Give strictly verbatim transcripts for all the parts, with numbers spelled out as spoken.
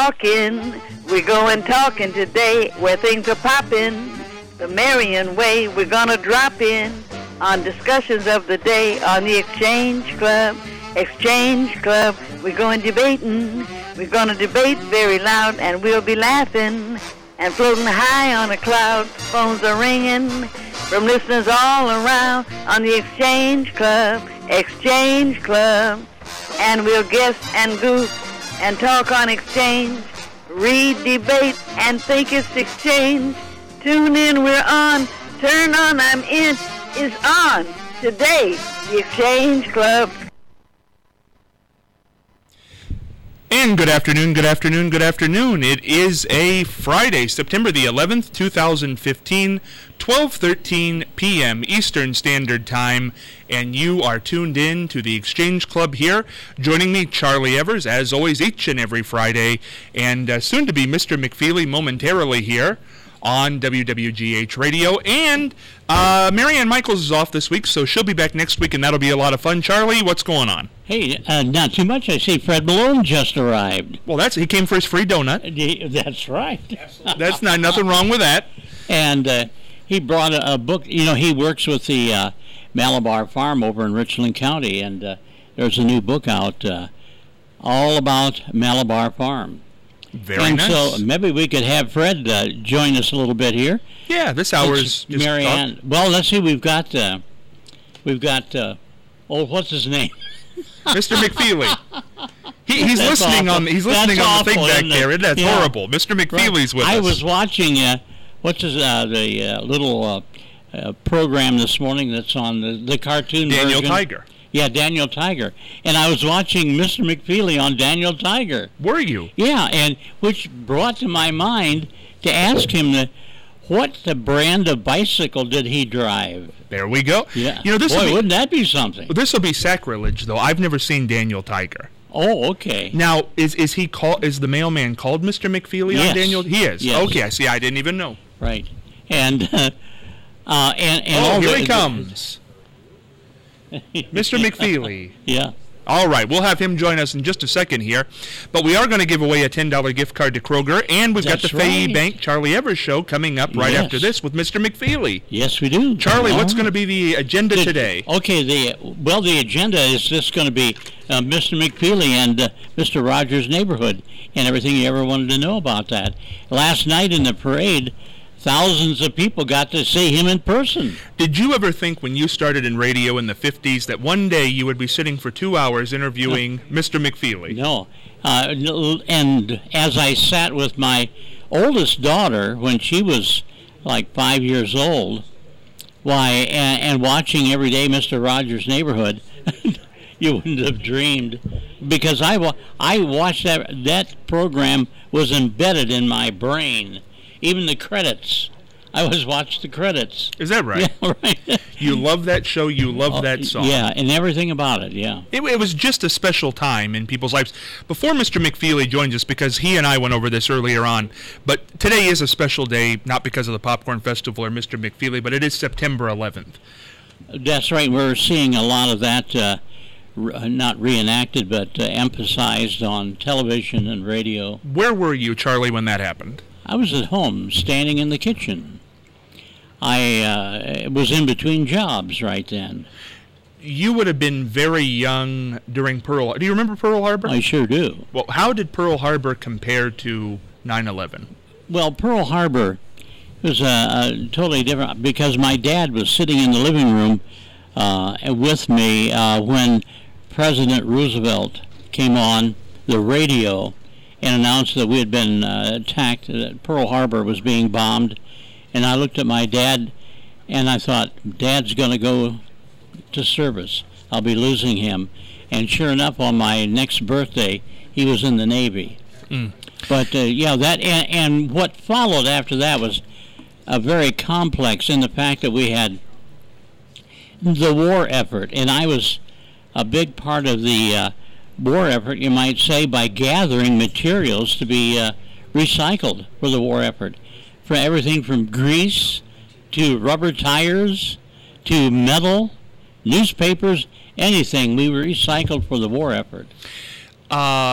walking. We're going talking today where things are popping. The Marion way, we're gonna drop in on discussions of the day on the Exchange Club. Exchange Club, we're going debating. We're gonna debate very loud and we'll be laughing and floating high on a cloud. Phones are ringing from listeners all around on the Exchange Club. Exchange Club. And we'll guess and goof and talk on exchange, read, debate, and think it's exchange. Tune in, we're on. Turn on, I'm in, is on. Today, the Exchange Club. And good afternoon, good afternoon, good afternoon. It is a Friday, September the eleventh, two thousand fifteen, twelve thirteen p.m. Eastern Standard Time, and you are tuned in to the Exchange Club here. Joining me, Charlie Evers, as always, each and every Friday, and uh, soon to be Mister McFeely momentarily here on W W G H Radio. And uh, Marianne Michaels is off this week, so she'll be back next week, and that'll be a lot of fun. Charlie, what's going on? Hey, uh, not too much. I see Fred Malone just arrived. Well, that's he came for his free donut. That's right. That's not nothing wrong with that. And uh, he brought a, a book. You know, he works with the uh, Malabar Farm over in Richland County, and uh, there's a new book out uh, all about Malabar Farm. Very and nice. So maybe we could have Fred uh, join us a little bit here. Yeah, this hour is just Marianne. Talk. Well, let's see. We've got uh, we've got uh, oh, what's his name? Mister McFeely. He, he's That's listening awful. on. He's listening That's on the thing awful, back isn't there. it? That's Yeah. horrible. Mister McFeely's right. with I us. I was watching uh, what's his, uh, the uh, little uh, uh, program this morning that's on the, the cartoon Daniel version. Tiger. Yeah, Daniel Tiger. And I was watching Mister McFeely on Daniel Tiger. Were you? Yeah, and which brought to my mind to ask him the, what the brand of bicycle did he drive? There we go. Yeah. You know, this Boy, be, wouldn't that be something? This will be sacrilege, though. I've never seen Daniel Tiger. Oh, okay. Now, is is he called? Is the mailman called Mister McFeely Yes. on Daniel? He is. Yes. Okay, I see. I didn't even know. Right. And uh, uh, and and oh, all here the, he comes, Mister McFeely. Yeah. All right, we'll have him join us in just a second here. But we are going to give away a ten dollars gift card to Kroger, and we've That's got the Fayette right. Bank Charlie Evers show coming up right Yes. after this with Mister McFeely. Yes, we do. Charlie, All what's right. going to be the agenda The- today? Okay, the well, the agenda is just going to be uh, Mister McFeely and uh, Mister Rogers' Neighborhood and everything you ever wanted to know about that. Last night in the parade, thousands of people got to see him in person. Did you ever think when you started in radio in the fifties that one day you would be sitting for two hours interviewing Mister McFeely? No. Uh, and as I sat with my oldest daughter when she was like five years old, why, and, and watching every day Mister Rogers' Neighborhood, you wouldn't have dreamed. Because I, wa- I watched that, that program was embedded in my brain. Even the credits. I always watched the credits. Is that right? Yeah, right. You love that show, you love that song. Yeah, and everything about it, yeah. It, it was just a special time in people's lives. Before Mister McFeely joins us, because he and I went over this earlier on, but today is a special day, not because of the Popcorn Festival or Mister McFeely, but it is September eleventh. That's right. We're seeing a lot of that, uh, re- not reenacted, but uh, emphasized on television and radio. Where were you, Charlie, when that happened? I was at home, standing in the kitchen. I uh, was in between jobs right then. You would have been very young during Pearl. Do you remember Pearl Harbor? I sure do. Well, how did Pearl Harbor compare to nine eleven? Well, Pearl Harbor was uh, uh, totally different because my dad was sitting in the living room uh, with me uh, when President Roosevelt came on the radio and announced that we had been uh, attacked, that Pearl Harbor was being bombed. And I looked at my dad, and I thought, Dad's going to go to service. I'll be losing him. And sure enough, on my next birthday, he was in the Navy. Mm. But, uh, yeah, that and, and what followed after that was a very complex in the fact that we had the war effort. And I was a big part of the uh, war effort, you might say, by gathering materials to be uh, recycled for the war effort. For everything from grease to rubber tires to metal, newspapers, anything we recycled for the war effort. Uh,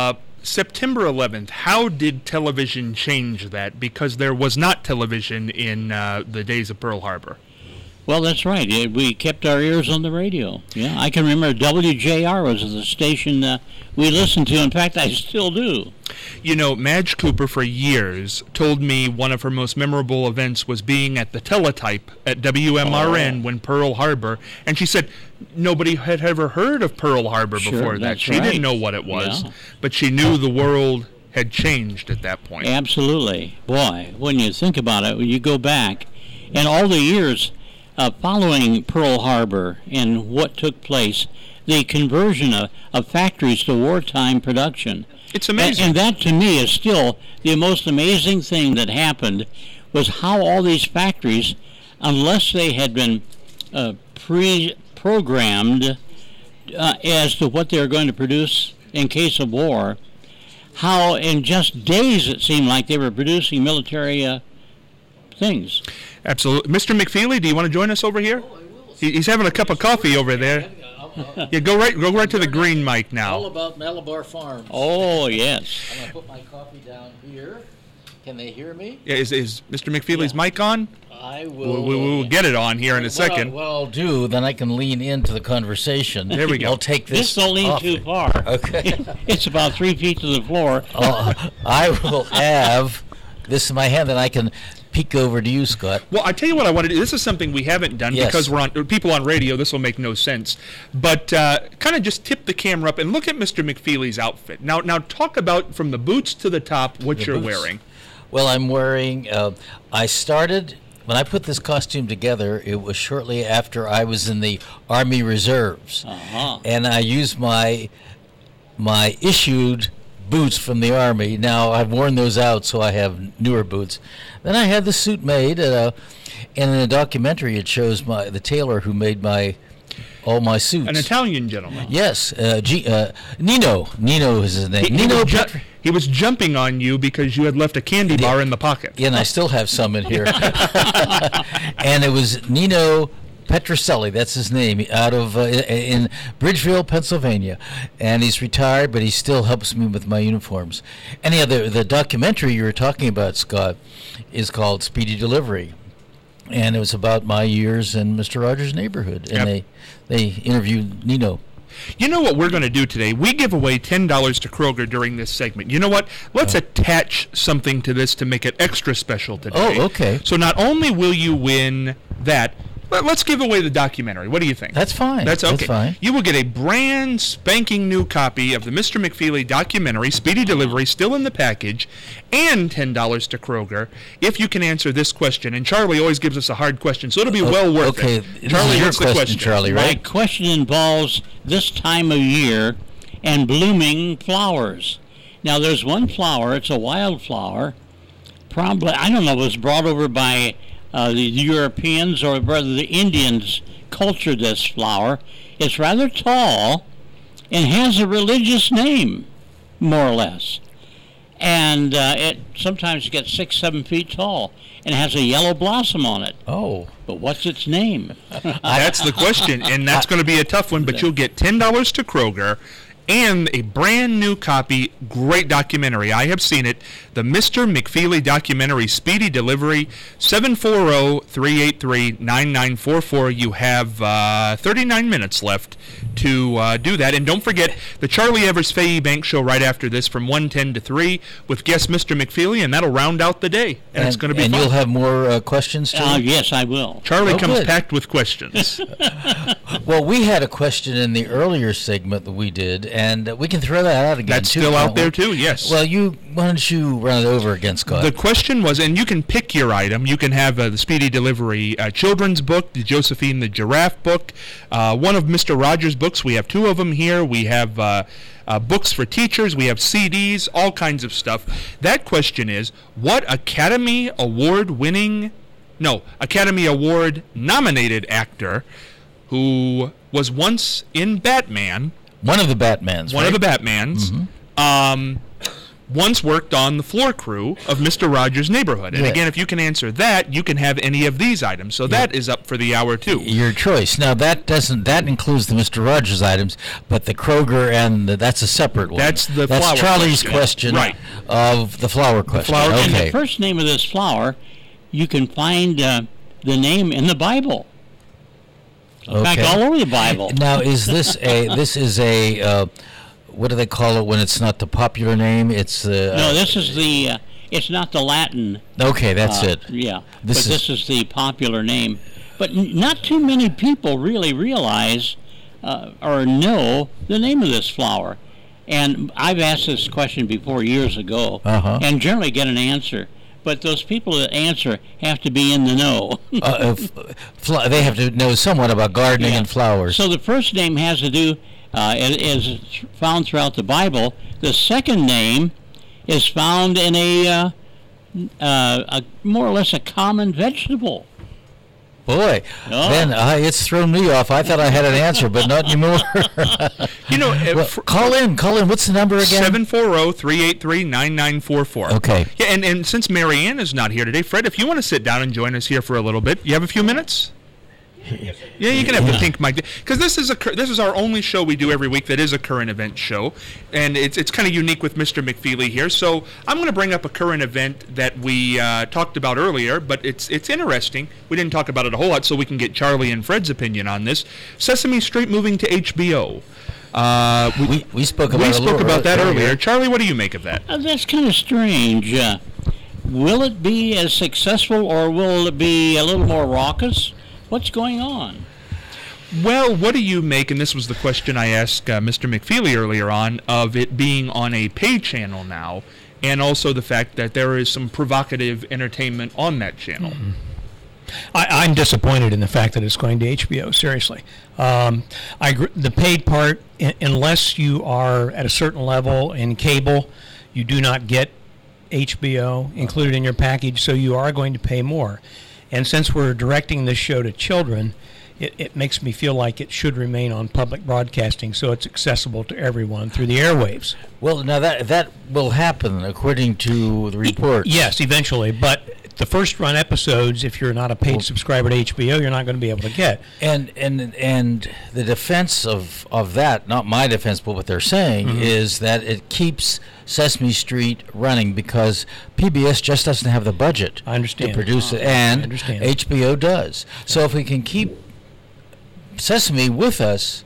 September eleventh, how did television change that? Because there was not television in uh, the days of Pearl Harbor. Well, that's right. Yeah, we kept our ears on the radio. Yeah, I can remember W J R was the station uh, we listened to. In fact, I still do. You know, Madge Cooper for years told me one of her most memorable events was being at the teletype at W M R N oh. when Pearl Harbor, and she said nobody had ever heard of Pearl Harbor sure, before that. She right. didn't know what it was, yeah. but she knew the world had changed at that point. Absolutely. Boy, when you think about it, when you go back, and all the years Uh, following Pearl Harbor and what took place, the conversion of, of factories to wartime production. It's amazing. And, and that, to me, is still the most amazing thing that happened, was how all these factories, unless they had been uh, pre-programmed uh, as to what they were going to produce in case of war, how in just days it seemed like they were producing military uh, things. Absolutely. Mister McFeely, do you want to join us over here? Oh, I will. He, he's having a cup of coffee over there. Yeah, go right go right to the green mic now. All about Malabar Farms. Oh, yes. I'm going to put my coffee down here. Can they hear me? Yeah, is, is Mister McFeely's Yeah. mic on? I will. We'll, we'll, we'll get it on here in a what second. I, what I'll do, then I can lean into the conversation. There we go. I'll take this Just don't lean coffee. too far. Okay. It's about three feet to the floor. uh, I will have this in my hand, and I can peek over to you, Scott. Well, I tell you what I want to do. This is something we haven't done Yes. because we're on people on radio. This will make no sense. But uh, kind of just tip the camera up and look at Mister McFeely's outfit. Now, now talk about from the boots to the top what The you're boots. wearing. Well, I'm wearing. Uh, I started when I put this costume together. It was shortly after I was in the Army Reserves, Uh-huh. and I used my my issued boots from the Army. Now I've worn those out, so I have newer boots. Then I had the suit made, uh, and in a documentary it shows my the tailor who made my all my suits. An Italian gentleman. Yes, uh, G, uh, Nino. Nino is his name. He, he Nino. was ju- Petri- he was jumping on you because you had left a candy bar in the pocket. Yeah, and I still have some in here. And it was Nino Petroselli, that's his name, out of uh, in Bridgeville, Pennsylvania, and he's retired, but he still helps me with my uniforms. Anyhow, the the documentary you were talking about, Scott, is called Speedy Delivery, and it was about my years in Mister Rogers' neighborhood, and Yep. they they interviewed Nino. You know what we're going to do today? We give away ten dollars to Kroger during this segment. You know what? Let's Oh. attach something to this to make it extra special today. Oh, okay. So not only will you win that, but let's give away the documentary. What do you think? That's fine. That's okay. That's fine. You will get a brand spanking new copy of the Mister McFeely documentary, Speedy Delivery, still in the package, and ten dollars to Kroger if you can answer this question. And Charlie always gives us a hard question, so it'll be well worth okay. it. This Charlie, is your what's the question, question? Charlie, My right? question involves this time of year and blooming flowers. Now, there's one flower. It's a wildflower. Probably, I don't know, it was brought over by uh, the Europeans or whether the Indians cultured this flower. It's rather tall and has a religious name, more or less. And uh, it sometimes gets six, seven feet tall and has a yellow blossom on it. Oh. But what's its name? That's the question, and that's going to be a tough one, but you'll get ten dollars to Kroger and a brand new copy, great documentary. I have seen it, the Mister McFeely documentary, Speedy Delivery, seven four zero, three eight three, nine nine four four. You have uh, thirty-nine minutes left to uh, do that. And don't forget the Charlie Evers Fahey Bank Show right after this from one ten to three with guest Mister McFeely, and that'll round out the day. And, it's going to be and fun. you'll have more uh, questions, too? Uh, yes, I will. Charlie Oh, comes good. packed with questions. Well, we had a question in the earlier segment that we did, and uh, we can throw that out again. That's too, still can't out there, we? too, yes. Well, you why don't you run it over again, Scott? The question was, and you can pick your item. You can have uh, the Speedy Delivery uh, children's book, the Josephine the Giraffe book, uh, one of Mister Rogers' books. We have two of them here. We have uh, uh, books for teachers. We have C Ds, all kinds of stuff. That question is, what Academy Award-winning, no, Academy Award-nominated actor who was once in Batman, One of the Batmans, one right? of the Batmans, um, once worked on the floor crew of Mister Rogers' Neighborhood. And Yeah. again, if you can answer that, you can have any of these items. So that is up for the hour, too. Your choice. Now that doesn't that includes the Mister Rogers items, but the Kroger and the, that's a separate one. That's the that's flower Charlie's question. question, Right. of the flower question. flower- And okay. the first name of this flower, you can find uh, the name in the Bible. In fact, Okay. all over the Bible. Now is this a this is a uh, what do they call it when it's not the popular name? It's uh, No, this is the. Uh, it's not the Latin. okay. That's uh, it. Yeah, This but is- this is the popular name. But n- not too many people really realize uh, or know the name of this flower. And I've asked this question before years ago, Uh-huh. and generally get an answer. But those people that answer have to be in the know. uh, uh, f- fl- they have to know somewhat about gardening Yeah. and flowers. So the first name has to do uh, is, is found throughout the Bible. The second name is found in a, uh, uh, a more or less a common vegetable. Boy, Oh. then uh, it's thrown me off. I thought I had an answer, but not anymore. You know, uh, Well, for- call in, call in. What's the number again? seven four zero, three eight three, nine nine four four. Okay. Yeah, and, and since Marianne is not here today, Fred, if you want to sit down and join us here for a little bit, you have a few minutes? Yeah, you can have the pink mic, because this is a cur- this is our only show we do every week that is a current event show, and it's it's kind of unique with Mister McFeely here. So I'm going to bring up a current event that we uh, talked about earlier, but it's it's interesting. We didn't talk about it a whole lot, so we can get Charlie and Fred's opinion on this. Sesame Street moving to H B O. Uh, we, We, we spoke about we it a spoke little about that earlier. earlier. Charlie, what do you make of that? Uh, that's kind of strange. Uh, will it be as successful, or will it be a little more raucous? What's going on? Well, what do you make, and this was the question I asked uh, Mister McFeely earlier on, of it being on a pay channel now, and also the fact that there is some provocative entertainment on that channel? Mm-hmm. I, I'm disappointed in the fact that it's going to H B O. Seriously, um, I gr- the paid part, I- unless you are at a certain level in cable, you do not get H B O included in your package, so you are going to pay more. And since we're directing this show to children, it, it makes me feel like it should remain on public broadcasting, so it's accessible to everyone through the airwaves. Well, now that that will happen according to the reports. Yes, eventually, but the first run episodes, if you're not a paid subscriber to H B O, you're not going to be able to get. And and and the defense of, of that, not my defense, but what they're saying Mm-hmm. is that it keeps Sesame Street running because P B S just doesn't have the budget I understand. to produce it, I and understand. H B O does. So if we can keep Sesame with us,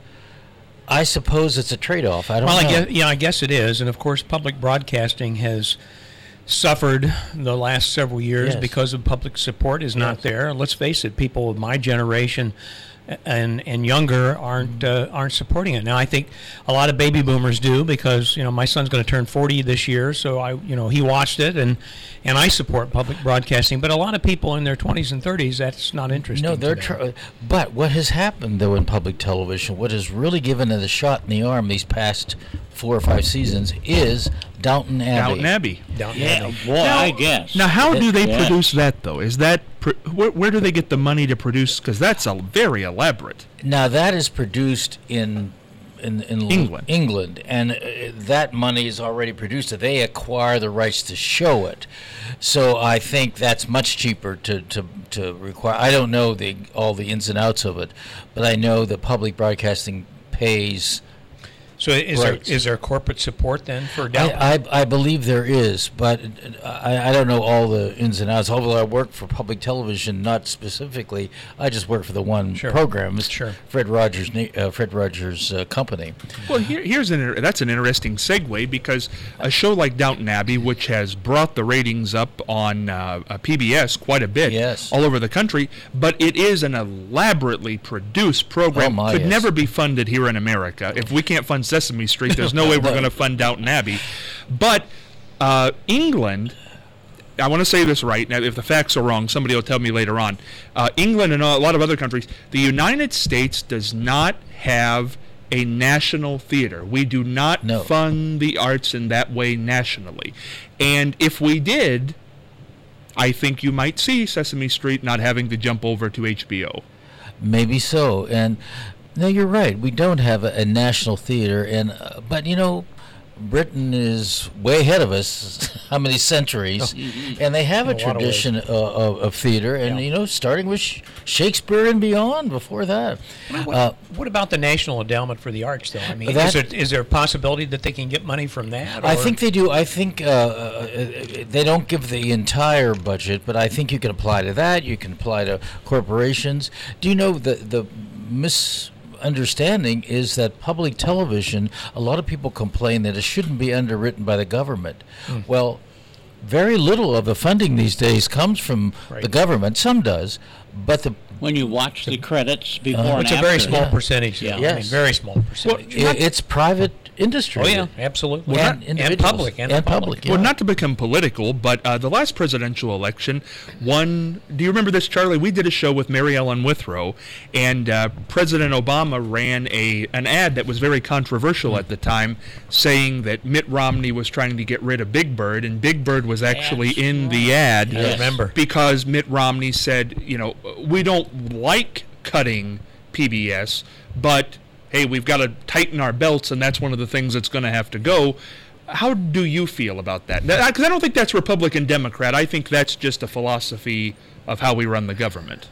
I suppose it's a trade-off. I don't Well, know. I guess, yeah, I guess it is, and of course, public broadcasting has suffered the last several years Yes. because of public support is not Yes. there. Let's face it, people of my generation and and younger aren't uh, aren't supporting it. Now, I think a lot of baby boomers do because you know my son's going to turn forty this year, so I you know he watched it and and I support public broadcasting. But a lot of people in their twenties and thirties, that's not interesting. No, to they're. them. Tr- but what has happened though in public television, what has really given it a shot in the arm these past four or five seasons is Downton Abbey. Downton Abbey. Down Yeah, there. boy, I guess. Now, how do they Yeah. produce that, though? Is that pr- where, where do they get the money to produce? Because that's a very elaborate. Now that is produced in in, in England. England, and uh, that money is already produced. They acquire the rights to show it, so I think that's much cheaper to, to, to require. I don't know the all the ins and outs of it, but I know that public broadcasting pays. So is Right. there is there corporate support then for Downton? I, I, I believe there is, but I, I don't know all the ins and outs. Although I work for public television, not specifically, I just work for the one Sure. program. It's Sure. Fred Rogers, na- uh, Fred Rogers uh, company. Well, here, here's an inter- that's an interesting segue because a show like Downton Abbey, which has brought the ratings up on uh, uh, P B S quite a bit, Yes. all over the country, but it is an elaborately produced program. Oh, my, Could yes. never be funded here in America. If we can't fund Sesame Street, there's no way we're going to fund Downton Abbey. But uh, England. I want to say this right. Now, if the facts are wrong, somebody will tell me later on. Uh, England and a lot of other countries, the United States does not have a national theater. We do not No. fund the arts in that way nationally. And if we did, I think you might see Sesame Street not having to jump over to H B O. Maybe so. And no, you're right. We don't have a, a national theater, and uh, but you know, Britain is way ahead of us, how many centuries, and they have a, In a lot of tradition of, of, of theater, and Yeah. you know, starting with Sh- Shakespeare and beyond. Before that, What, uh, what about the National Endowment for the Arts, though? I mean, That- is, there, is there a possibility that they can get money from that? I or- think they do. I think uh, uh, they don't give the entire budget, but I think you can apply to that. You can apply to corporations. Do you know the the misunderstanding is that public television? A lot of people complain that it shouldn't be underwritten by the government. Mm. Well, very little of the funding these days comes from Right. the government. Some does, but the When you watch the credits before Uh, and It's a after. very small Yeah. percentage. Yeah. Yeah. I Yes. mean, very small percentage. i it's private industry. oh, yeah, absolutely. And, and individuals. public. And, and public. public. Well, yeah. not to become political, but uh, the last presidential election, one. Do you remember this, Charlie? We did a show with Mary Ellen Withrow, and uh, President Obama ran a an ad that was very controversial at the time, saying that Mitt Romney was trying to get rid of Big Bird, and Big Bird was actually That's in the right. ad. I Yes. remember. Because Mitt Romney said, you know, we don't like cutting P B S, but hey, we've got to tighten our belts, and that's one of the things that's going to have to go. How do you feel about that? Because I don't think that's Republican Democrat. I think that's just a philosophy of how we run the government.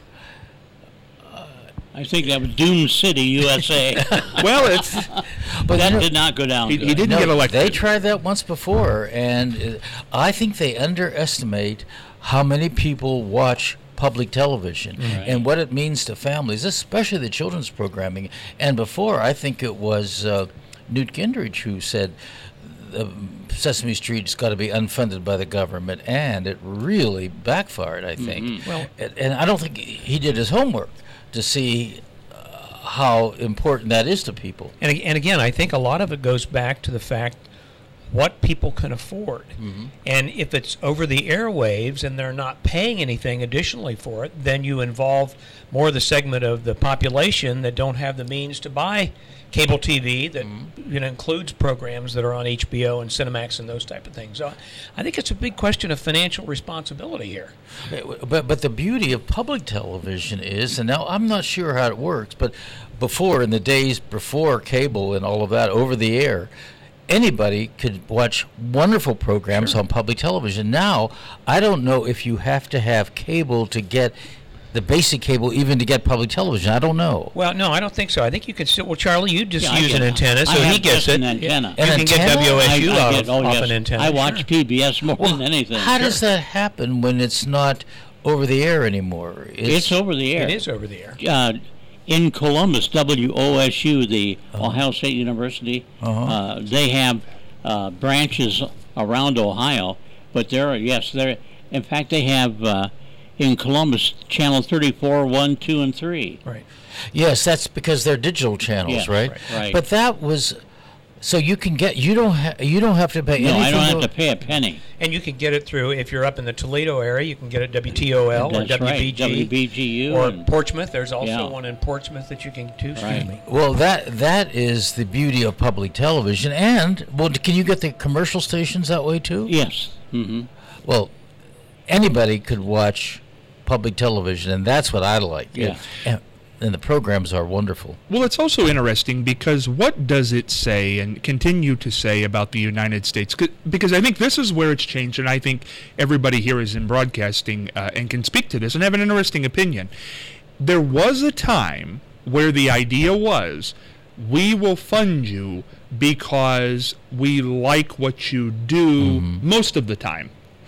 I think that was Doom City, U S A. Well, it's But that you know- did not go down he, good. he didn't No, get elected. They tried that once before, and uh, I think they underestimate how many people watch public television Right. and what it means to families, especially the children's programming. And before, I think it was uh, Newt Gingrich who said uh, Sesame Street's got to be unfunded by the government, and it really backfired, I think. Well- and, and I don't think he did his homework to see uh, how important that is to people. And, ag- and again, I think a lot of it goes back to the fact what people can afford. Mm-hmm. And if it's over the airwaves and they're not paying anything additionally for it, then you involve more of the segment of the population that don't have the means to buy cable T V that Mm-hmm. you know includes programs that are on H B O and Cinemax and those type of things. So I think it's a big question of financial responsibility here. But but the beauty of public television is, and now I'm not sure how it works, but before, in the days before cable and all of that, over the air, anybody could watch wonderful programs on public television. Now, I don't know if you have to have cable to get the basic cable, even to get public television. I don't know. Well, no, I don't think so. I think you can still. Well, Charlie, you just Yeah, I use get- an antenna, so I have he gets just it. an antenna. You An can get antenna? W S U I, I out get, of, oh, off yes. an antenna. I watch sure. P B S more than anything. How does that happen when it's not over the air anymore? It's over the air. It is over the air. Uh, in Columbus, W O S U, the Ohio State University, Uh-huh. uh, they have uh, branches around Ohio, but there, yes, there. In fact, they have uh, in Columbus channel thirty-four, one, two, and three. Right. Yes, that's because they're digital channels, Yes, right? right, right. But that was so you can get you don't ha- you don't have to pay No, anything. I don't have to- to pay a penny. And you can get it through, if you're up in the Toledo area, you can get it W T O L or That's W B right, G. W B G U. Or and- Portsmouth. There's also Yeah. one in Portsmouth that you can too. Right. Stream. Well, that that is the beauty of public television. And well, can you get the commercial stations that way too? Yes. Mm-hmm. Well, anybody could watch public television, and that's what I like. Yeah. And, and the programs are wonderful. Well, it's also interesting because what does it say and continue to say about the United States? 'Cause- Because I think this is where it's changed, and I think everybody here is in broadcasting uh, and can speak to this and have an interesting opinion. There was a time where the idea was, we will fund you because we like what you do most of the time.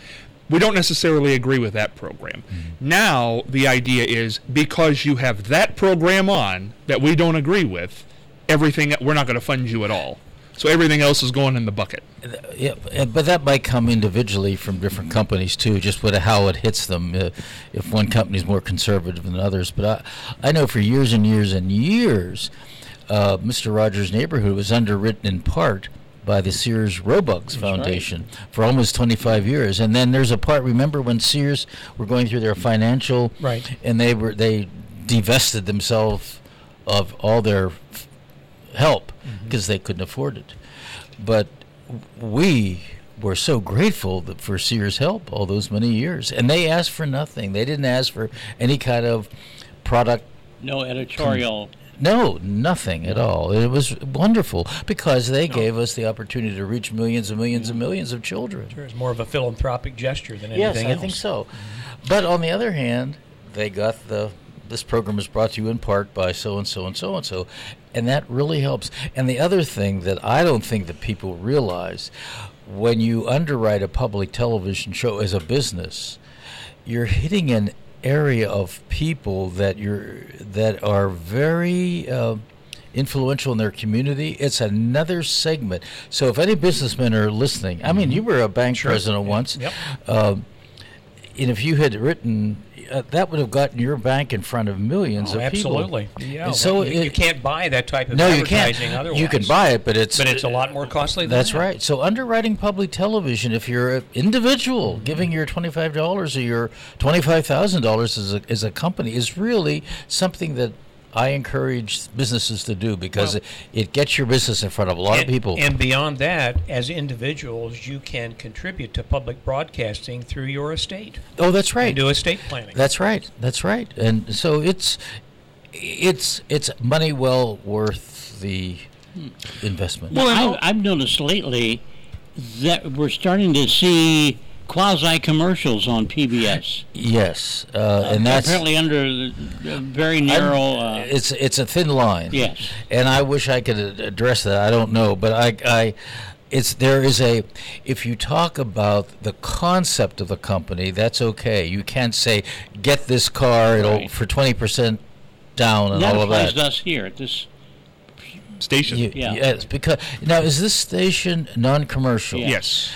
We don't necessarily agree with that program. Now, the idea is because you have that program on that we don't agree with, everything, we're not going to fund you at all. So everything else is going in the bucket. Yeah, uh, but that might come individually from different companies too, just with how it hits them. Uh, if one company is more conservative than others, but I, I know for years and years and years, uh, Mister Rogers' Neighborhood was underwritten in part by the Sears Roebucks Foundation for almost twenty-five years. And then there's a part, remember when Sears were going through their financial, Right. and they were they divested themselves of all their f- help because they couldn't afford it. But we were so grateful that for Sears' help all those many years. And they asked for nothing. They didn't ask for any kind of product. No editorial No, nothing at all. It was wonderful because they gave us the opportunity to reach millions and millions and millions of children. Sure, it's more of a philanthropic gesture than Yes, anything I else. think so. But on the other hand, they got the this program is brought to you in part by so and so and so and so, and that really helps. And the other thing that I don't think that people realize, when you underwrite a public television show as a business, you're hitting an area of people that you're that are very uh, influential in their community. It's another segment. So if any businessmen are listening, I mean, you were a bank Sure. president Yeah. once. Yep. Um, and if you had written, uh, that would have gotten your bank in front of millions Oh, of people. absolutely. Yeah. And so well, you, it- you can't buy that type of No, you can't. advertising otherwise. You can buy it, but it's But it's a lot more costly than That's that. right. So underwriting public television, if you're an individual giving your twenty-five dollars or your twenty-five thousand dollars as a as a company, is really something that I encourage businesses to do because Well- it, it gets your business in front of a lot and, of people. And beyond that, as individuals, you can contribute to public broadcasting through your estate. oh, that's right. And do estate planning. That's right. That's right. And so it's it's it's money well worth the investment. Well, and I've, all- I've noticed lately that we're starting to see quasi commercials on P B S. Yes, uh, and that's apparently under the, the very narrow. Uh, it's it's a thin line. yes. And I wish I could a- address that. I don't know, but I, I, it's there is a. If you talk about the concept of the company, that's okay. You can't say get this car, it'll Right. for twenty percent down and That all of applies that. to us here at this. Station. You- Yeah. Yes, because now is this station non-commercial? Yeah. Yes.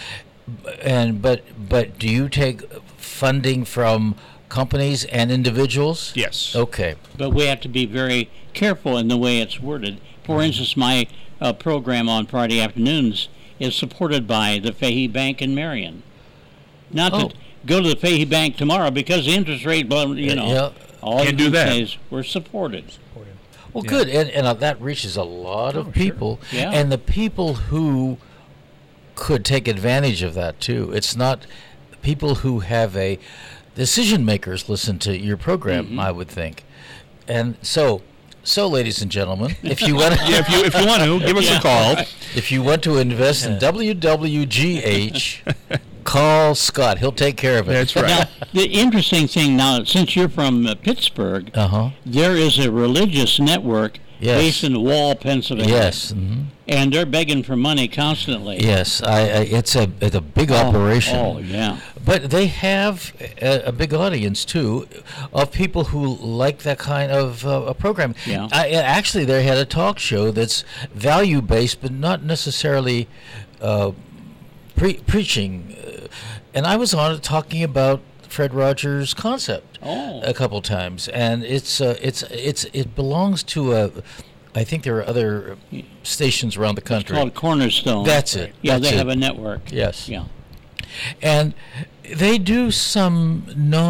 And but but do you take funding from companies and individuals? Yes. Okay. But we have to be very careful in the way it's worded. For instance, my uh, program on Friday afternoons is supported by the Fahey Bank in Marion. Not Oh. to go to the Fahey Bank tomorrow because the interest rate, well, you know, Yeah. all Can't you do can that. say is we're supported. Well, Yeah. good, and and uh, that reaches a lot Oh, of sure. people, Yeah. and the people who could take advantage of that too. It's not people who have a decision makers listen to your program, Mm-hmm. I would think, and so. So, ladies and gentlemen, if you want to, Yeah, if you if you want to, give us Yeah. a call. if you want to invest in W W G H, call Scott. He'll take care of it. That's right. Now, the interesting thing now, since you're from uh, Pittsburgh, Uh huh. there is a religious network Yes. based in Wall, Pennsylvania. Yes. hmm And they're begging for money constantly. Yes. I, I. It's a. It's a big Oh, operation. Oh, yeah. But they have a, a big audience too, of people who like that kind of uh, a program. Yeah. I, actually, they had a talk show that's value based, but not necessarily uh, pre- preaching. Uh, and I was on it talking about Fred Rogers' concept Oh. a couple times, and it's uh, it's it's it belongs to a. I think there are other stations around the It's country. called Cornerstone. That's it. Yeah, That's they it. have a network. Yes. Yeah. And they do some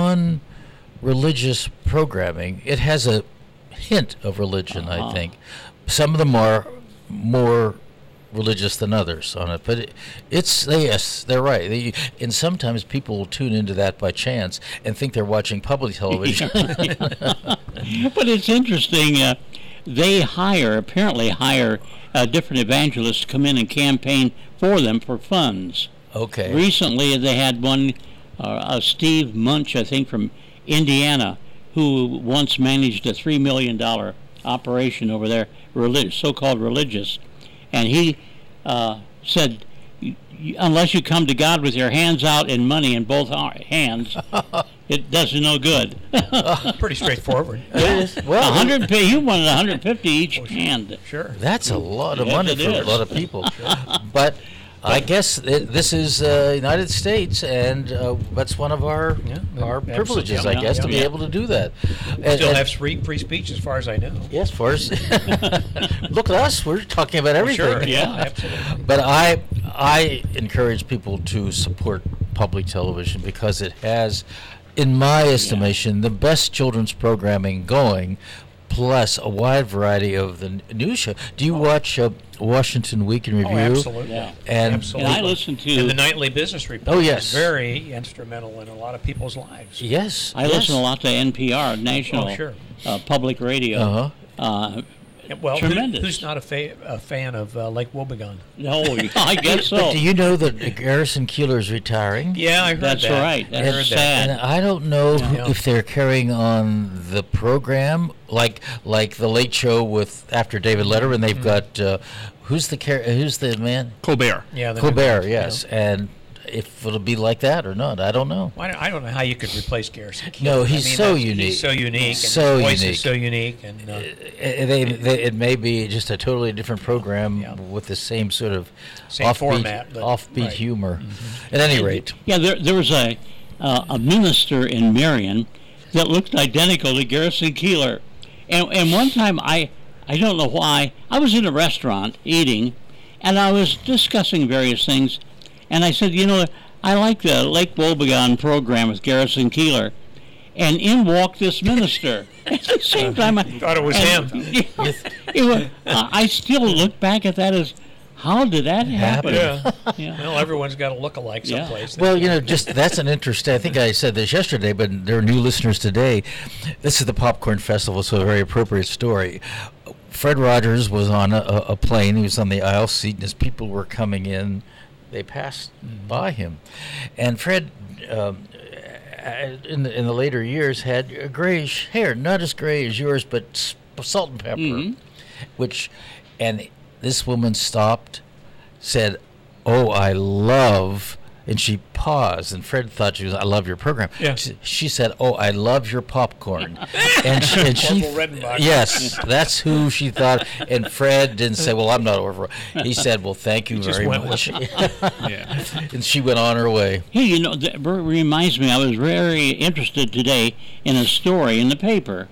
non-religious programming. It has a hint of religion, I Uh-huh. think. Some of them are more religious than others on it, but it, it's yes, they're right. They, and sometimes people will tune into that by chance and think they're watching public television. But it's interesting. Uh, they hire, apparently hire, uh, different evangelists to come in and campaign for them for funds. Okay. Recently, they had one, uh, uh, Steve Munch, I think, from Indiana, who once managed a three million dollars operation over there, relig- so-called religious. And he uh, said, "Y- y- unless you come to God with your hands out and money in both ar- hands, it does you no good." Pretty straightforward. Well, one hundred, he wanted one hundred fifty each hand. Sure. that's a lot of Yes, money it for a is. lot of people. But I guess th- this is uh, United States, and uh, that's one of our Yeah, our absolutely. privileges, I Yeah, guess, to yeah. be able to do that. And- Still and- have free free speech as far as I know. yes, first. Look at us; we're talking about everything. Sure. Yeah. Absolutely. But I I encourage people to support public television because it has, in my estimation, the best children's programming going, plus a wide variety of the n- news show. Do you watch uh, Washington Week in Review? Oh, absolutely. Yeah. And- absolutely. And I listen to And the nightly business report. Oh, yes. is very instrumental in a lot of people's lives. Yes. I yes. listen a lot to N P R, National Oh, sure. uh, Public Radio. Uh-huh. Uh, Yeah, well, who- tremendous. who's not a, fa- a fan of uh, Lake Wobegon? No, I guess so. But do you know that Garrison Keillor is retiring? Yeah, I heard That's that. right. I That's heard sad. And I don't know Yeah. if they're carrying on the program like like the Late Show with after David Letterman. They've got uh, who's the car- who's the man? Colbert. Yeah, the new Colbert. man, Yes, yeah. and if it'll be like that or not, I don't know. Well, I don't- I don't know how you could replace Garrison Keillor. No, I he's mean, so that- unique. He's so unique. And So his voice unique. is so unique. And uh, Uh, they, they, it may be just a totally different program Yeah. with the same sort of Same offbeat, format, but- offbeat right. humor. At any rate, Yeah, there there was a uh, a minister in Marion that looked identical to Garrison Keillor, and and one time I I don't know why I was in a restaurant eating, and I was discussing various things, and I said, you know, I like the Lake Wobegon program with Garrison Keillor, and in walked this minister. At the same time, I Thought it was and- him. Yeah, it was, uh, I still look back at that as, how did that happen? Yeah. Yeah. Well, everyone's got to look alike Yeah. someplace. well, you know, just that's an interesting. I think I said this yesterday, but there are new listeners today. This is the Popcorn Festival, so a very appropriate story. Fred Rogers was on a, a plane. He was on the aisle seat, and as people were coming in, they passed by him. And Fred, um, uh, in the, in the later years, had a grayish hair, not as gray as yours, but s- salt and pepper. Mhm. Which, and this woman stopped, said, "Oh, I love." And she paused, and Fred thought she was, "I love your program." Yeah. She, she said, "Oh, I love your popcorn," and she, and she Orville Redenbach. yes, that's who she thought. And Fred didn't say, "Well, I'm not Orville." He said, "Well, thank you just very went much," Yeah. and she went on her way. Hey, you know, that r- reminds me, I was very interested today in a story in the paper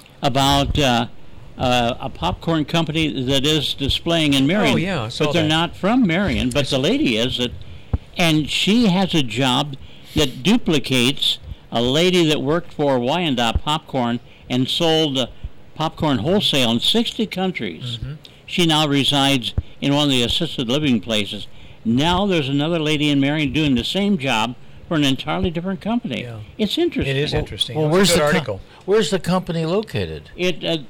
about uh, uh, a popcorn company that is displaying in Marion. Oh, yeah, I saw But they're that. not from Marion, but the lady is. That, and she has a job that duplicates a lady that worked for Wyandotte Popcorn and sold uh, popcorn wholesale in sixty countries. Mm-hmm. She now resides in one of the assisted living places. Now there's another lady in Marion doing the same job for an entirely different company. Yeah. It's interesting. It is interesting. Well, It where's was a the good co- article. where's the company located? It uh,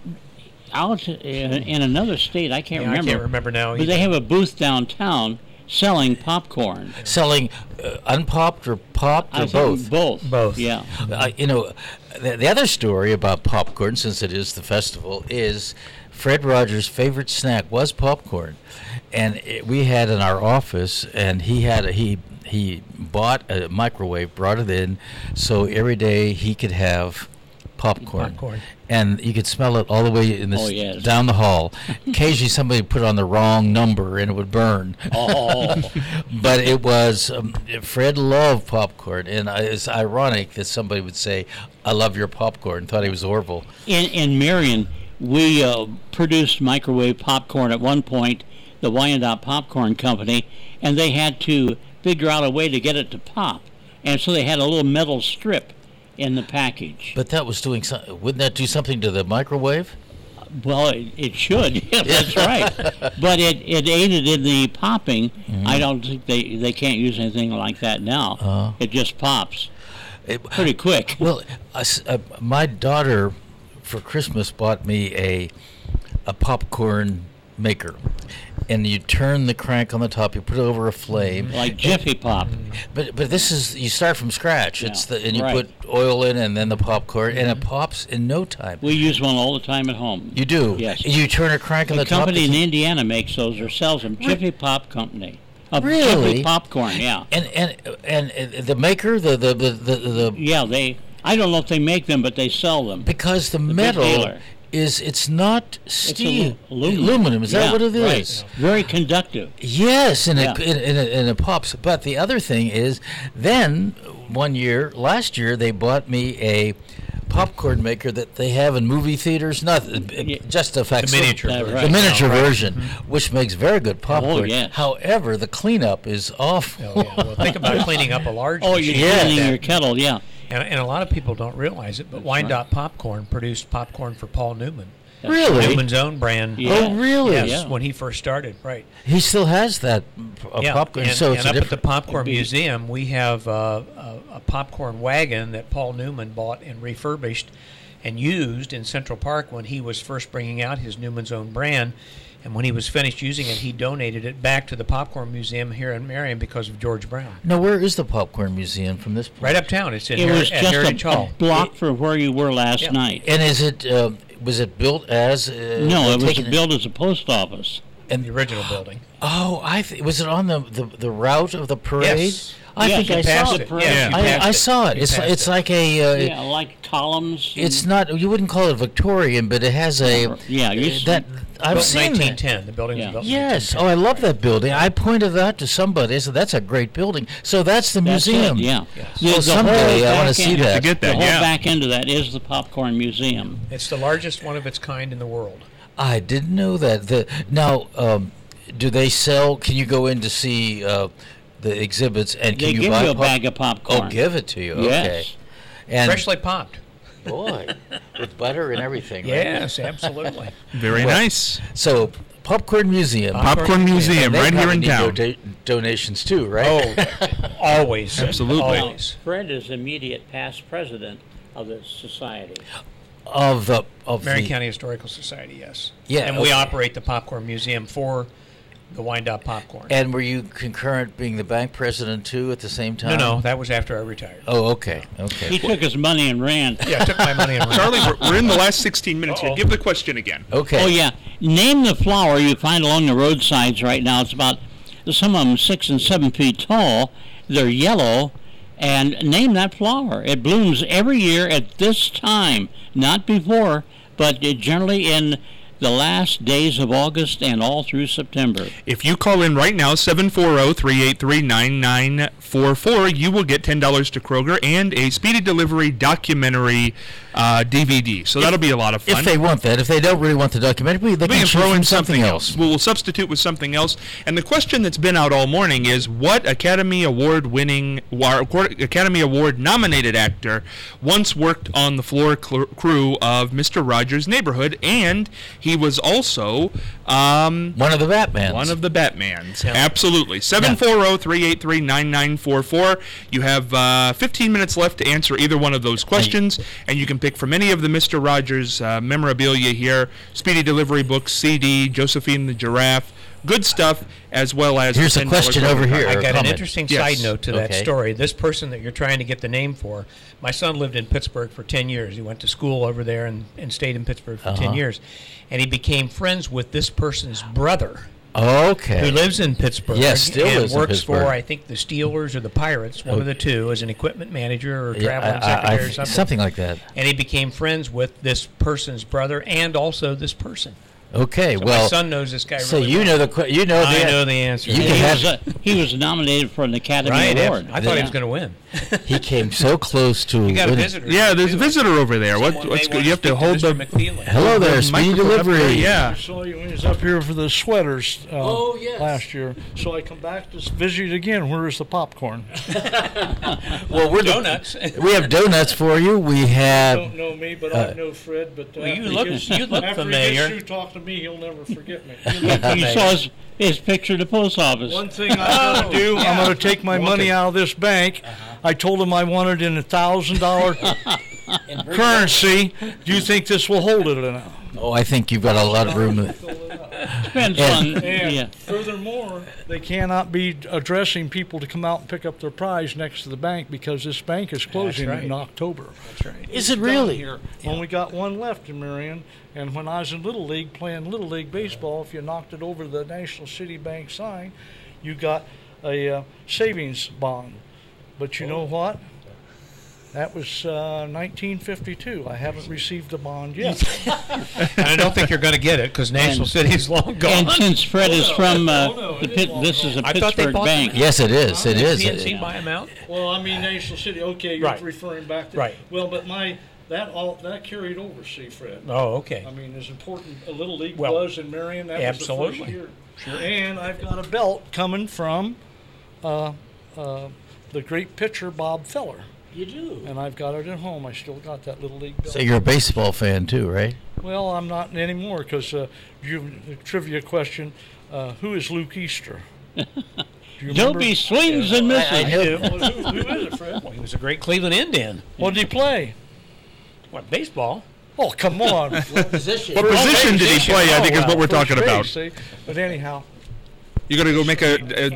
out in, in another state. I can't Yeah, I remember. can't remember now But they either. have a booth downtown selling popcorn. Selling uh, unpopped or popped I or think both? Both. Both. Yeah. Uh, you know, the, the other story about popcorn, since it is the festival, is Fred Rogers' favorite snack was popcorn, and it, we had in our office, and he had a, he he bought a microwave, brought it in, so every day he could have popcorn. Popcorn. And you could smell it all the way in the Oh, s- yes. down the hall. Occasionally, somebody put on the wrong number, and it would burn. Oh. But it was um, Fred loved popcorn, and uh, it's ironic that somebody would say, "I love your popcorn." Thought he was Orville. In, in Marion, we uh, produced microwave popcorn at one point, the Wyandotte Popcorn Company, and they had to figure out a way to get it to pop. And so they had a little metal strip in the package. But that was doing some, wouldn't that do something to the microwave? Well, it, it should. Yeah, that's right. But it, it aided in the popping. I don't think they, they can't use anything like that now. Uh-huh. It just pops It, pretty quick. well, I s- uh, my daughter for Christmas bought me a a popcorn maker, and you turn the crank on the top, you put it over a flame. Like Jiffy Pop. But but this is you start from scratch. It's Yeah, the and you right. put oil in and then the popcorn and it pops in no time. We use one all the time at home. You do. Yes. You turn a crank on The the top. company in it's- Indiana makes those or sells them. Jiffy Pop Company. Uh, Really? Jiffy Popcorn, yeah. and and and uh, the maker the the the, the, the Yeah, they, I don't know if they make them, but they sell them. because the, big metal dealer. is it's not It's steel alu- aluminum. Is that Yeah, what it right. is? Very conductive. Yes, and it, Yeah. and, and, it, and it pops. But the other thing is, then one year, last year, they bought me a popcorn maker that they have in movie theaters. Not Yeah. just a fact. The miniature That version. right. The miniature Oh, right. version, which makes very good popcorn. yes. However, the cleanup is awful. Oh, yeah. Well, think about cleaning up a large Oh, you're machine Yeah. like cleaning that. your kettle, yeah. And, and a lot of people don't realize it, but Wyandotte Popcorn produced popcorn for Paul Newman. That's Really? right. Newman's own brand. Yeah. Oh, really? Yes, Yeah. when he first started, right. He still has that uh, yeah. popcorn. And, so it's and a up at the different. Popcorn It'd be- Museum, we have uh, a, a popcorn wagon that Paul Newman bought and refurbished, and used in Central Park when he was first bringing out his Newman's Own brand. And when he was finished using it, he donated it back to the Popcorn Museum here in Marion because of George Brown. Now, where is the Popcorn Museum from this point? Right uptown. It's in It Her- was at just Heritage a, a Hall. block from where you were last Yeah. night. And is it uh, was it built as? Uh, No, it was taken- built as a post office. And The original building. oh, I th- was it on the, the the route of the parade? Yes. I Yes, think you I passed saw it. it. Yes, you I, passed I it. saw it. You It's passed it's it. like a. Uh, Yeah, like columns. It's and- not. You wouldn't call it Victorian, but it has a. Yeah, you uh, s- that I've Built seen nineteen that. ten. The building Yeah. was built in Yes. nineteen ten. Oh, I love that building. I pointed that out to somebody. I said, "That's a great building." So that's the That's it, museum. yeah. Yes. The- Well, the someday whole I wanna back see end- that. To get The that, whole yeah. back end of that is the Popcorn Museum. It's the largest one of its kind in the world. I didn't know that. The now, um, do they sell? Can you go in to see uh, the exhibits and can They you give buy you a pop- bag of popcorn. Oh, give it to you. Yes. Okay. And Freshly popped. boy, with butter and everything. Right? Yes, absolutely. Very Well, nice. So, Popcorn Museum. Popcorn Museum, And they right here probably in need town. dota- donations too, right? Oh, always. Absolutely. Always. Fred is immediate past president of the society. of the of Marion the County Historical Society, yes. Yeah, And we okay. operate the Popcorn Museum for the Wyandotte Popcorn. And were you concurrent being the bank president too at the same no, time? no, that was after I retired. Oh, okay, okay. He took his money and ran. Yeah, I took my money and ran. Charlie, we're, we're in the last sixteen minutes here. Uh-oh. Give the question again. Okay. Oh, yeah. Name the flower you find along the roadsides right now. It's about, some of them six and seven feet tall. They're yellow. And name that flower. It blooms every year at this time, not before, but it generally in the last days of August and all through September. If you call in right now, seven four zero, three eight three, nine nine four four, you will get ten dollars to Kroger and a Speedy Delivery documentary uh, D V D. So that'll be a lot of fun. If they want that, if they don't really want the documentary, they We can can choose throw in from something else. We'll, we'll substitute with something else. And the question that's been out all morning is, what Academy Award winning, wa- Academy Award nominated actor once worked on the floor cl- crew of Mister Rogers' Neighborhood, and he was also um, One of the Batmans. one of the Batmans. Yeah. Absolutely. seven four zero, three eight three, nine nine four four. You have uh, fifteen minutes left to answer either one of those questions, and you can pick from any of the Mister Rogers uh, memorabilia here: Speedy Delivery books, C D, Josephine the Giraffe, good stuff, as well as Here's the a ten dollar question Kroger over card. here. I got an comment. interesting Yes. side note to that Okay. story. This person that you're trying to get the name for, my son lived in Pittsburgh for ten years. He went to school over there and, and stayed in Pittsburgh for Uh-huh. ten years. And he became friends with this person's brother, Okay. who lives in Pittsburgh. Yes, still and lives in works Pittsburgh. for, I think, the Steelers or the Pirates, one of the two, as an equipment manager or Yeah, traveling I- I- secretary or I- something. something like that. And he became friends with this person's brother and also this person. Okay. So well, my son knows this guy so really you well. know the que- you know I the know the answer. You And can he, have- was, uh, he was nominated for an Academy right? Award. I thought he Yeah. was going to win. he came so close to. You got a winning. visitor. Yeah, there's a too. visitor over there. What, Someone what's may good? want You have to speak hold the Mister McFeely. Hello there, the Speedy microphone up there. Delivery. Yeah. I saw you when you was up here for the sweaters uh, Oh, yes. last year. So I come back to visit you again. Where is the popcorn? Well, we're the- Donuts. we have donuts for you. We You have. don't know me, but uh, I know Fred. But Well, you after he look- gets- you look after familiar. he gets through talking to me, he'll never forget me. You saw his, his picture at the post office. One thing I'm going to do, I'm going to take my money out of this bank. I told him I wanted in a thousand dollar currency. Do you think this will hold it or not? Oh, I think you've got a lot of room. Depends And- on, And yeah. furthermore, they cannot be addressing people to come out and pick up their prize next to the bank because this bank is closing right. in October. That's right. Is it Down really? Here. Only got one left in Marion. And when I was in Little League playing Little League baseball, if you knocked it over the National City Bank sign, you got a uh, savings bond. But you know what? That was uh, nineteen fifty-two. I haven't received the bond yet. And I don't think you're going to get it because National And- City is long gone. And since Fred is from uh, Oh, no, the it is Pit, long this is a I thought they Pittsburgh bought bank. them. Yes, it is. It is. P N C buy them out? Well, I mean National City. Okay, you're Right. referring back to Right. Well, but my that all that carried over. See, Fred. Oh, okay. I mean, as important a Little League Well, was in Marion, that was the absolutely. first year. Sure. And I've got a belt coming from uh, uh, the great pitcher Bob Feller, You do. and I've got it at home. I still got that Little League belt. So you're a baseball fan too, right? Well, I'm not anymore because uh, you trivia question: uh, who is Luke Easter? Do you remember? Dopey swings and misses. I know. Well, who, who is it, Fred? Well, he was a great Cleveland Indian. What did he play? What, baseball? Oh, come on. What position? What position did he play, I think, is Oh, what we're wow. talking First about. base, see? But anyhow, You gonna go make a,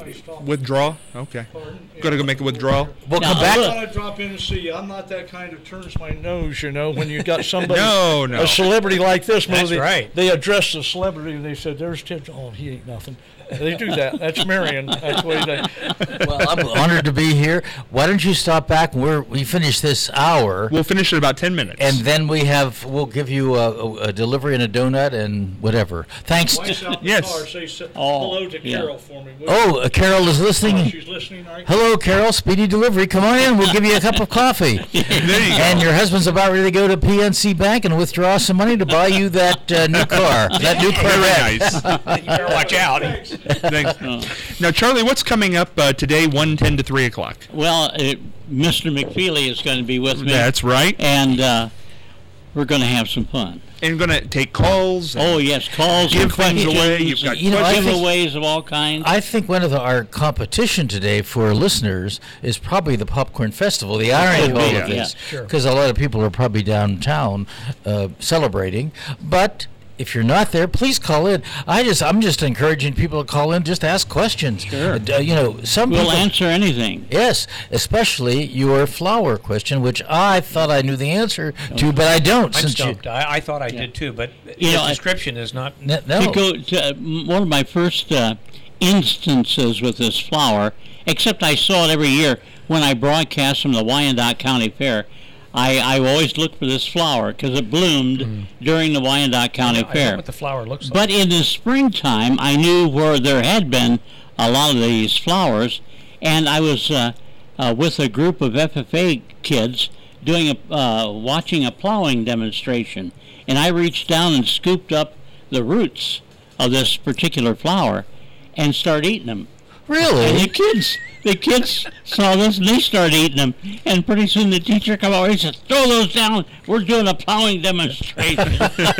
a withdrawal? Okay. Gonna go make a withdrawal? We'll Now, come I back. look. thought I'd drop in and see you. I'm not that kind of turns my nose, you know, when you got somebody, No, no. a celebrity like this. That's they, right. They addressed the celebrity and they said, there's Tim. Oh, he ain't nothing. They do that. That's Marion. That's the way they. Well, I'm honored to be here. Why don't you stop back when we're, we finish this hour, We'll finish in about ten minutes. and then we have we'll give you a, a, a delivery and a donut and whatever. Thanks. Wife's out in the Yes. car. Say s- Oh, hello to yeah. Carol for me. will you? Oh, uh, Carol is Oh, listening. she's listening, right? Hello, Carol. Speedy delivery. Come on in. We'll give you a cup of coffee. there you And go. your husband's about ready to go to P N C Bank and withdraw some money to buy you that uh, new car, that new Very Corvette. nice. You better watch out. Thanks. Now, Charlie, what's coming up uh, today, one ten to three o'clock? Well, uh, Mister McFeely is going to be with me. That's right. And uh, we're going to have some fun. And going to take calls. and Oh, yes, calls Give and things questions. away. You've got You know, I think- giveaways of all kinds. I think one of the, our competition today for listeners is probably the Popcorn Festival, the irony of all yeah. of this, Yeah, sure. because a lot of people are probably downtown uh, celebrating. But if you're not there, please call in. I just, I'm just encouraging people to call in, just ask questions. Sure. Uh, you know, some we'll people. answer anything. Yes, especially your flower question, which I thought I knew the answer to, but I don't. I'm since you, stumped. I, I thought I Yeah. did too, but You his know, I- description is not. N- To no. go to uh, m- one of my first uh, instances with this flower, except I saw it every year when I broadcast from the Wyandotte County Fair. I, I always look for this flower because it bloomed during the Wyandotte County I know Fair. what the flower looks like. But in the springtime, I knew where there had been a lot of these flowers, and I was uh, uh, with a group of F F A kids doing a uh, watching a plowing demonstration, and I reached down and scooped up the roots of this particular flower and started eating them. And the Really? kids, the kids saw this and they started eating them. And pretty soon the teacher come over and said, "Throw those down. We're doing a plowing demonstration."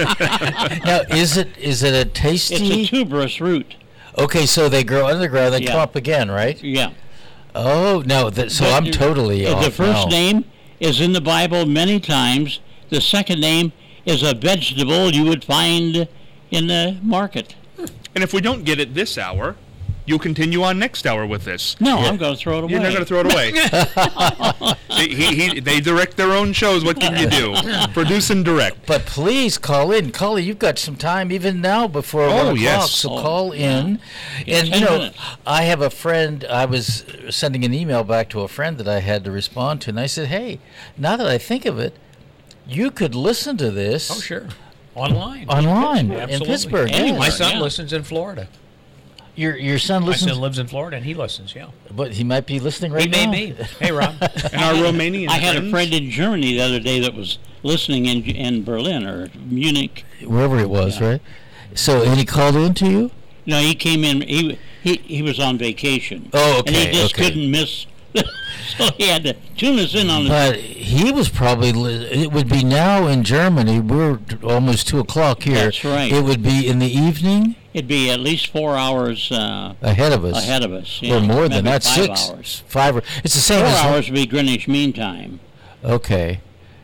Now, is it is it a tasty? It's a tuberous root. Okay, so they grow underground, they Yeah. come up again, right? Yeah. Oh no! Th- so But I'm the- totally uh, off The first now. name is in the Bible many times. The second name is a vegetable you would find in the market. And if we don't get it this hour, you'll continue on next hour with this. No, I'm going to throw it away. You're not going to throw it away. he, he, he, they direct their own shows. What can you do? Produce and direct. But please call in, Collie. You've got some time even now before Oh, one o'clock. yes. So Oh, call in, Yeah, and you ten know, minutes. I have a friend. I was sending an email back to a friend that I had to respond to, and I said, "Hey, now that I think of it, you could listen to this Oh, sure. Online. online in Absolutely. Pittsburgh." Anywhere. My Yes. son Yeah. listens in Florida. Your your son My listens, son lives in Florida, and he listens. Yeah, but he might be listening right he may now. be. Hey, Rob. And our Romanian I had a friends. friend in Germany the other day that was listening in in Berlin or Munich. Wherever it was, right? So, and he called in to you? No, he came in. He he he was on vacation. Oh, And he okay, just okay. couldn't miss. So he had to tune us in on the. But he was probably, li- it would be now in Germany. We're t- almost two o'clock here. That's right. It would be in the evening It'd be at least four hours uh, ahead of us. ahead of us. Or yeah, more than maybe that, five six. hours. Five. Or, it's the same Four as. hours would be Greenwich Mean Time. Okay.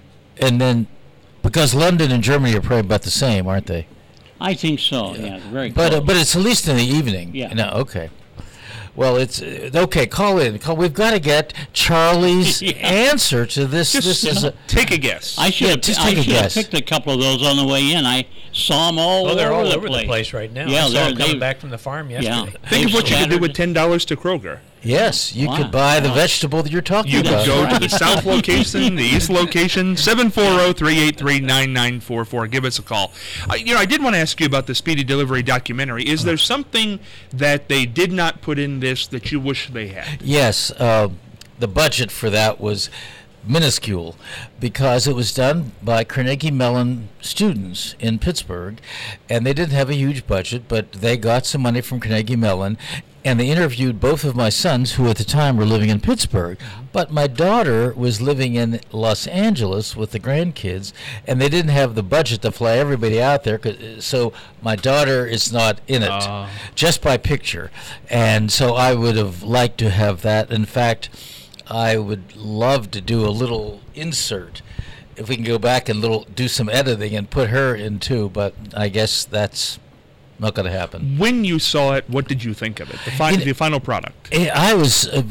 And then, because London and Germany are probably about the same, aren't they? I think so. Yeah, very But uh, close. but it's at least in the evening. Yeah. No, okay. Well, it's uh, okay. Call in. Call, we've got to get Charlie's Yeah. answer to this. Just this is a, take a guess. I should yeah, have just I take a should have guess. picked a couple of those on the way in. I saw them all Oh, they're over all the over place. the place right now. Yeah, I saw they're- them coming they- back from the farm Yeah. yesterday. Think of They've what you could do with scattered- ten dollars to Kroger. yes, you Wow. could buy the Wow. vegetable that you're talking You about. could go right. to the south location, the east location, seven four zero, three eight three, nine nine four four. Give us a call. Uh, you know, I did want to ask you about the Speedy Delivery documentary. Is there something that they did not put in this that you wish they had? Yes, uh, the budget for that was minuscule because it was done by Carnegie Mellon students in Pittsburgh, and they didn't have a huge budget, but they got some money from Carnegie Mellon, and they interviewed both of my sons, who at the time were living in Pittsburgh, but my daughter was living in Los Angeles with the grandkids, and they didn't have the budget to fly everybody out there, 'cause- so my daughter is not in it, Ah. just by picture, and so I would have liked to have that. In fact, I would love to do a little insert if we can go back and little do some editing and put her in too, but I guess that's not going to happen. When you saw it, what did you think of it? The, fi- You know- the final product. Eh, I was uh,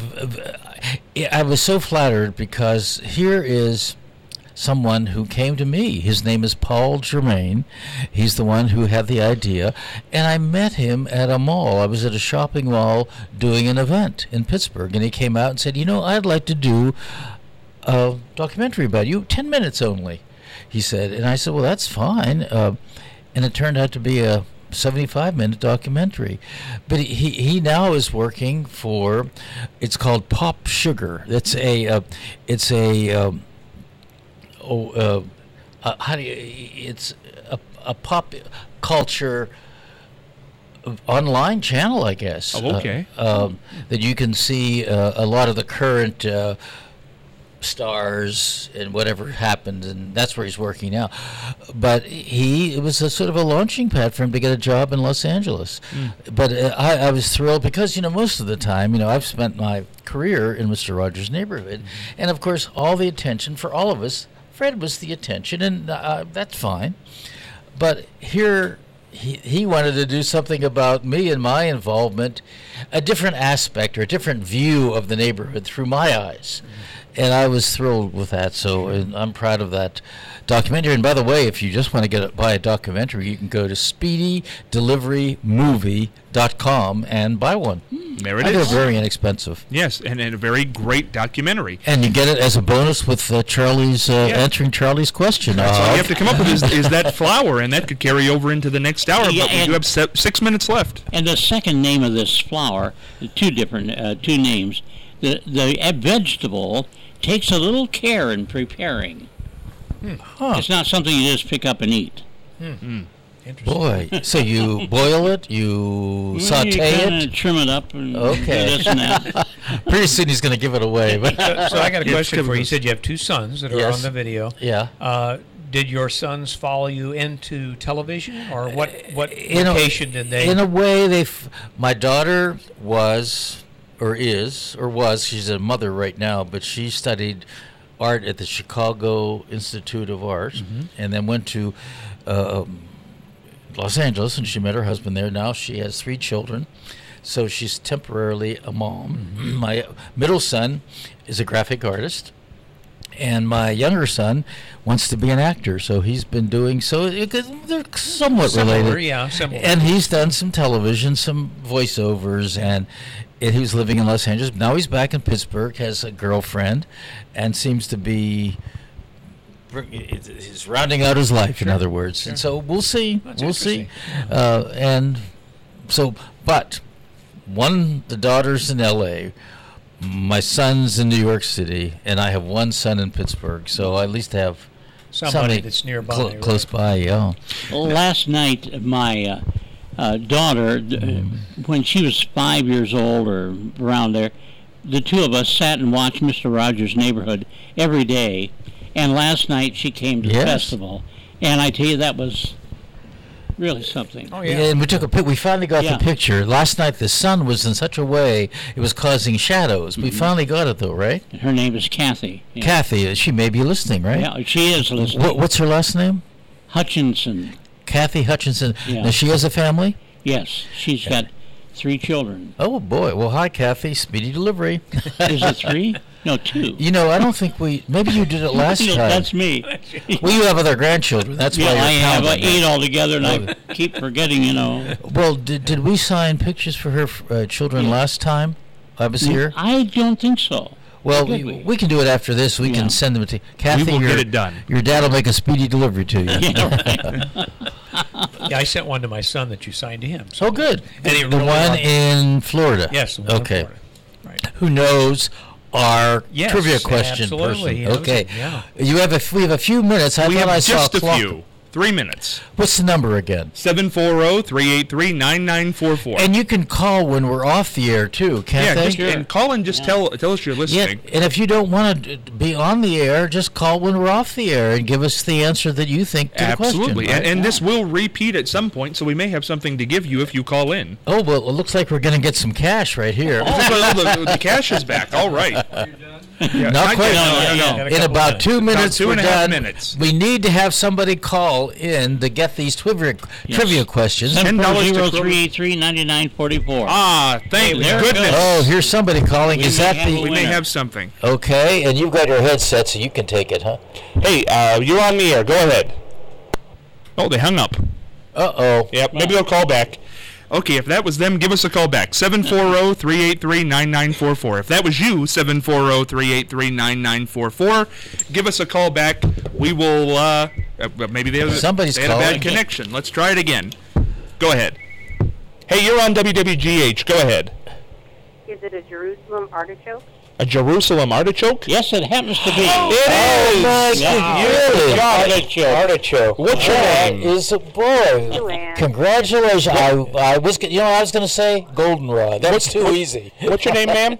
I was so flattered because here is someone who came to me. His name is Paul Germain. He's the one who had the idea, and I met him at a mall. I was at a shopping mall doing an event in Pittsburgh, and he came out and said, "You know, I'd like to do a documentary about you, ten minutes only," he said. And I said, "Well, that's fine." Uh, and it turned out to be a seventy-five minute documentary. But he he now is working for, it's called Pop Sugar. It's a uh, it's a um, oh uh, uh, how do you, it's a, a pop culture online channel, I guess. Oh, okay. Uh, um, that you can see uh, a lot of the current uh, stars and whatever happened, and that's where he's working now. But he, it was a sort of a launching pad for him to get a job in Los Angeles. Mm. But uh, I, I was thrilled because, you know, most of the time, you know, I've spent my career in Mister Rogers' Neighborhood, mm-hmm. and of course, all the attention for all of us, Fred was the attention, and uh, that's fine. But here, he, he wanted to do something about me and my involvement, a different aspect or a different view of the neighborhood through my eyes. Mm-hmm. And I was thrilled with that, so and I'm proud of that documentary. And by the way, if you just want to get a, buy a documentary, you can go to speedy delivery movie dot com and buy one. There it I is. They're very inexpensive. Yes, and, and a very great documentary. And you get it as a bonus with uh, Charlie's, uh, Yeah. answering Charlie's question. That's all Uh, you have to come up with is, is that flower, and that could carry over into the next hour, Yeah, but we and- do have se- six minutes left. And the second name of this flower, the two different, uh, two names, the, the uh, vegetable takes a little care in preparing. Huh. It's not something you just pick up and eat. Interesting. Boy, so you boil it, you You saute kinda it. trim it up and Okay. do this and that. Pretty soon he's going to give it away. But So, so I got a Yes, question for you. You Kevin. said you have two sons that are Yes. on the video. yeah. Uh, did your sons follow you into television, or what? What In a- location did they? In a way, they. F- my daughter was, or is, or was. She's a mother right now, but she studied art at the Chicago Institute of Art, Mm-hmm. and then went to uh, Los Angeles, and she met her husband there. Now she has three children, so she's temporarily a mom. Mm-hmm. My middle son is a graphic artist. And my younger son wants to be an actor, so he's been doing so. It, they're somewhat Similar, related, yeah, similar. And he's done some television, some voiceovers, and, and he was living in Los Angeles. Now he's back in Pittsburgh, has a girlfriend, and seems to be. He's rounding out his life, in other words. Sure. And so we'll see. That's we'll see. interesting. Uh, and so, but one, the daughter's in L A. My son's in New York City, and I have one son in Pittsburgh, so I at least have Somebody that's nearby, clo- right? close by. Yeah. Last night, my uh, uh, daughter, th- Mm-hmm. when she was five years old or around there, the two of us sat and watched Mister Rogers' Neighborhood every day. And last night she came to Yes. the festival, and I tell you that was really something. Oh yeah. And we took a pic. We finally got Yeah. the picture last night. The sun was in such a way it was causing shadows. We finally got it though, right? And her name is Kathy. Yeah. Kathy, she may be listening, right? Yeah, she is listening. What, what's her last name? Hutchinson. Kathy Hutchinson. Yeah. Now she has a family. Yes, she's got three children. Oh boy. Well, hi, Kathy. Speedy delivery. Is it three? No, two. You know, I don't think we. Maybe you did it last No, time. That's me. Well, you have other grandchildren. That's Yeah, why you're I have uh, counting. eight altogether, and I keep forgetting, you know. Well, did, did we sign pictures for her uh, children last time I was here? I don't think so. Well, Did we, we? we can do it after this. We Yeah. can send them to Kathy. will your, get it done. Your dad will make a speedy delivery to you. Yeah, right. Yeah, I sent one to my son that you signed to him. So Oh, good. And he the really one liked it. in Florida. Yes. the one in Okay. Florida. Right. Who knows our Yes, trivia question absolutely. He person? knows Okay. it, yeah. You have a f- we have a few minutes. I we thought have I saw just a a clock. few. Three minutes. What's the number again? seven four zero, three eight three, nine nine four four. And you can call when we're off the air too, can't Yeah, they? just, and call and just tell tell us you're Yeah, listening. and if you don't want to be on the air, just call when we're off the air and give us the answer that you think to Absolutely. the question. And, and this will repeat at some point, so we may have something to give you if you call in. Oh, well, it looks like we're going to get some cash right here. Oh, the, the cash is back. All right. Yeah, Not quite. yet, no, no, no. In about two minutes, two we're and a half done. minutes. We need to have somebody call in to get these trivia, Yes. trivia questions. Ten dollars to zero Kroger. three eight three ninety-nine forty-four. Ah, thank there it goodness. goes. Oh, here's somebody calling. We Is may that have a the... We may winner. have something. Okay, and you've got your headset, so you can take it, huh? Hey, uh, you're on the air. Go ahead. Oh, they hung up. Uh-oh. Yep, maybe they'll call back. Okay, if that was them, give us a call back. seven four zero, three eight three, nine nine four four. If that was you, seven four zero, three eight three, nine nine four four. Give us a call back. We will, uh, uh maybe they, have, Somebody's they had a calling. bad connection. Let's try it again. Go ahead. Hey, you're on W W G H. Go ahead. Is it a Jerusalem artichoke? A Jerusalem artichoke? Yes, it happens to be. It is! my Yeah. You got it. Artichoke. Artichoke. What's your That name? is a boy. Joanne. Congratulations. I, I was, go- you know what I was going to say? Goldenrod. That was too easy. What's your name, ma'am?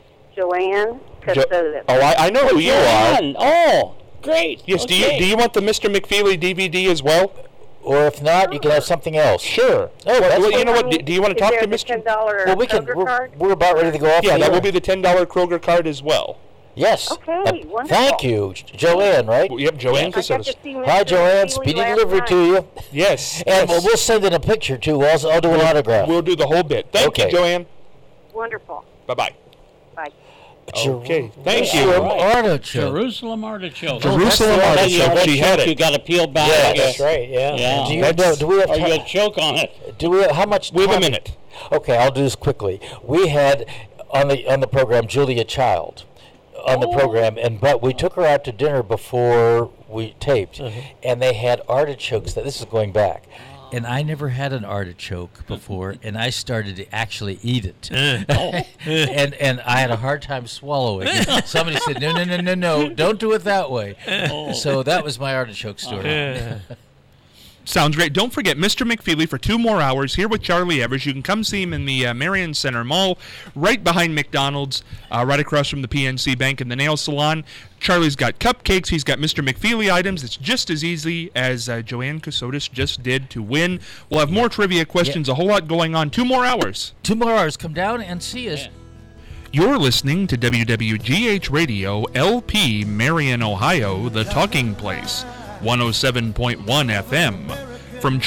Joanne Jo- Casoda. oh, I, I know who you are. Oh, great. Yes, do you Okay. do you want the Mister McFeely D V D as well? Or if not, you can have something else. Sure. Oh, that's well, you know How what? Do, many- do you want to is talk there to the Mister ten dollar Well, we can. Kroger We're, card? we're about ready to go off. Yeah, the that air. will be the ten dollar Kroger card as well. Yes. Okay, Uh, wonderful. Thank you, Joanne. Right? Yep, Joanne I got to Casodas. see Mister Hi, Joanne. McFeely Speedy last delivery night. to you. Yes. And yes. we'll, we'll send in a picture too. I'll, I'll do an autograph. We'll do the whole bit. Thank Okay. you, Joanne. Wonderful. Bye-bye. Bye. Okay, thank you. Jerusalem Right. artichoke. Jerusalem artichoke. Jerusalem That's artichoke. the She had You it. got to peel back. Yeah, uh, that's right, Yeah. Do, you, That's- do, do we have Or you time? choke on it. Do we? How much? We have a time- minute. Okay, I'll do this quickly. We had on the on the program Julia Child on the Oh. program, and but we took her out to dinner before we taped, Mm-hmm. and they had artichokes. That this is going back. And I never had an artichoke before, and I started to actually eat it, and and I had a hard time swallowing it. Somebody said, "No, no, no, no, no, don't do it that way." So that was my artichoke story. Sounds great. Don't forget, Mister McFeely for two more hours here with Charlie Evers. You can come see him in the uh, Marion Center Mall, right behind McDonald's, uh, right across from the P N C Bank and the nail salon. Charlie's got cupcakes. He's got Mister McFeely items. It's just as easy as uh, Joanne Casodas just did to win. We'll have more trivia questions, a whole lot going on. Two more hours. Two more hours. Come down and see us. You're listening to W W G H Radio, L P, Marion, Ohio, the talking place, one oh seven point one F M. From